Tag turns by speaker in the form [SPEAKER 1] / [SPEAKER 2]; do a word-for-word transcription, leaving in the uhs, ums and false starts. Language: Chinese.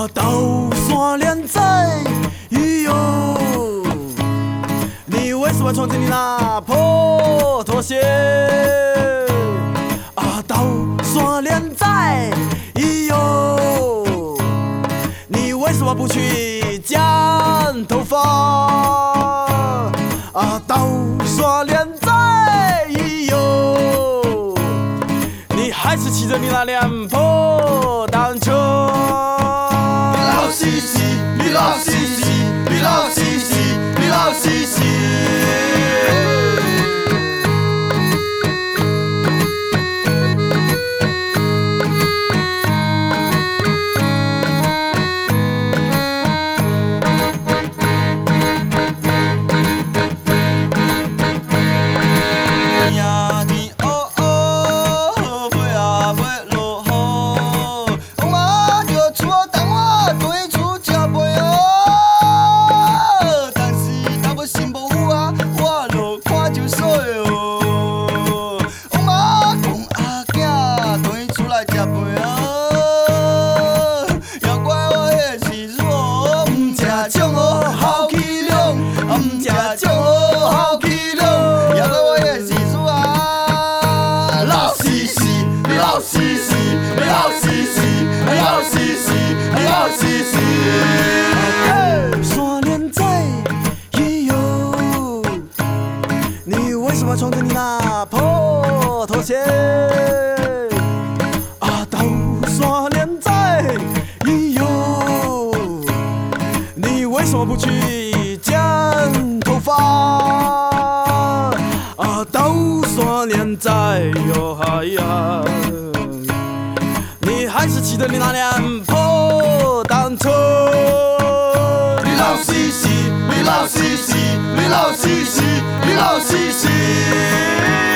[SPEAKER 1] 啊，刀山连在，咿哟，你为什么穿着你那破拖鞋？啊，刀山连在，咿哟，你为什么不去剪头发？啊，刀山连在，咿哟，你还是骑着你那辆破单车。你老西西，你老西西，你老西西，你老西西。山连在，咿哟，你为什么穿着你那破拖鞋？啊，刀山连在，咿哟，你为什么不去剪头发？啊，刀山连在哟嗨呀，你还是骑着你那辆破单车。你老西西，你老西西，你老西西，你老西西。